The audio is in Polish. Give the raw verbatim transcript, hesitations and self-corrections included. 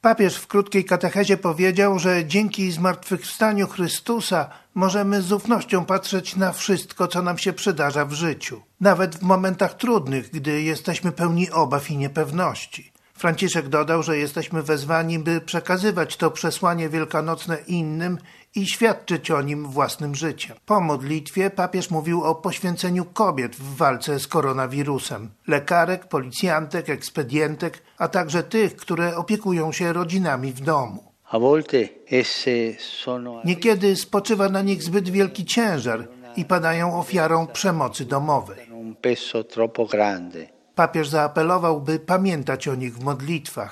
Papież w krótkiej katechezie powiedział, że dzięki zmartwychwstaniu Chrystusa możemy z ufnością patrzeć na wszystko, co nam się przydarza w życiu. Nawet w momentach trudnych, gdy jesteśmy pełni obaw i niepewności. Franciszek dodał, że jesteśmy wezwani, by przekazywać to przesłanie wielkanocne innym i świadczyć o nim własnym życiem. Po modlitwie papież mówił o poświęceniu kobiet w walce z koronawirusem. Lekarek, policjantek, ekspedientek, a także tych, które opiekują się rodzinami w domu. Niekiedy spoczywa na nich zbyt wielki ciężar i padają ofiarą przemocy domowej. Papież zaapelował, by pamiętać o nich w modlitwach